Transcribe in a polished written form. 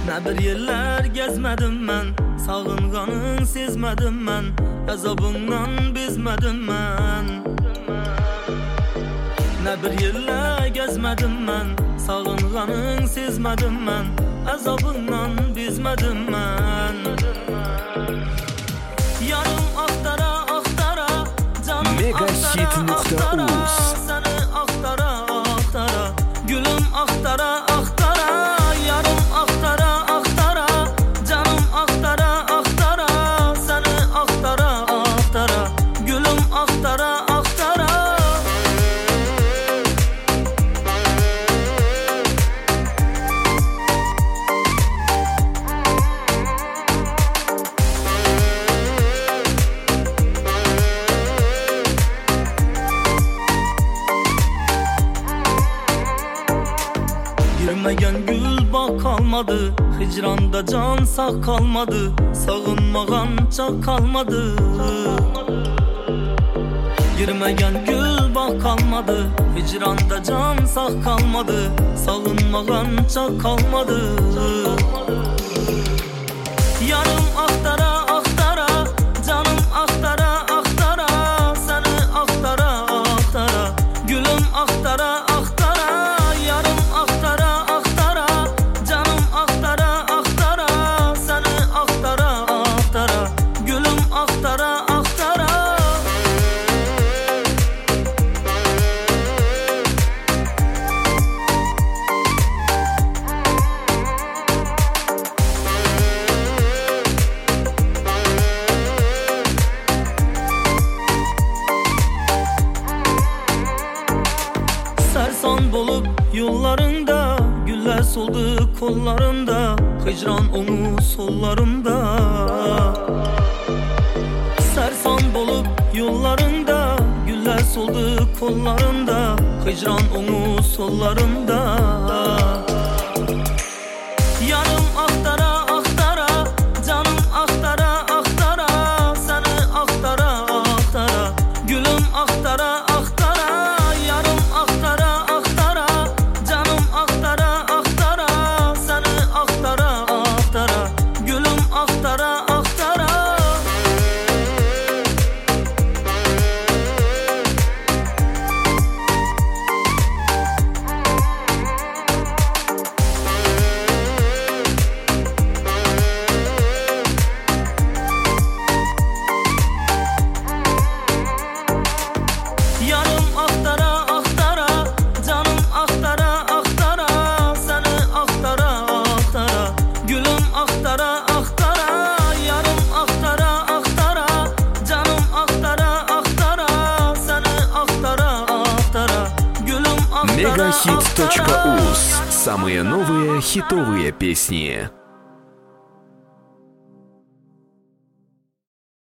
Ne bir yerler gezmedim ben, sağınganın sezmedim ben, azabından bezmedim ben. Ne bir yerler gezmedim ben, sağınganın sezmedim ben, azabından bezmedim ben. Yarım aktara aktara, canım aktara aktara, seni aktara aktara, gülüm aktara aktara, yarım aktara aktara, canım aktara aktara, seni aktara aktara, gülüm aktara aktara. Girmegen gül bak kalmadı, hicranda can sağ kalmadı, sağınmagan çak kalmadı. Girmegen gül bak kalmadı, hicranda can sağ kalmadı, sağınmagan çak kalmadı. Yarım aktara aktara, canım aktara aktara, seni aktara aktara, gülüm aktara aktara, yarım aktara aktara, canım aktara aktara, seni aktara aktara, gülüm aktara aktara. Sersan bolup yollarında, güller soldu kollarında, hicran onu sollarında. Sersan bolup yollarında, güller soldu kollarında, hicran onu sollarında. Yarım aktara aktara, canım aktara aktara, seni aktara aktara, gülüm aktara aktara, yarım aktara aktara, canım aktara aktara, seni aktara aktara, gülüm aktara aktara. Yarım aktara aktara, canım aktara aktara, seni aktara aktara, gülüm aktara aktara, yarım aktara aktara, canım aktara aktara, seni aktara aktara, gülüm aktara aktara. Megahit.uz. Самые новые хитовые песни.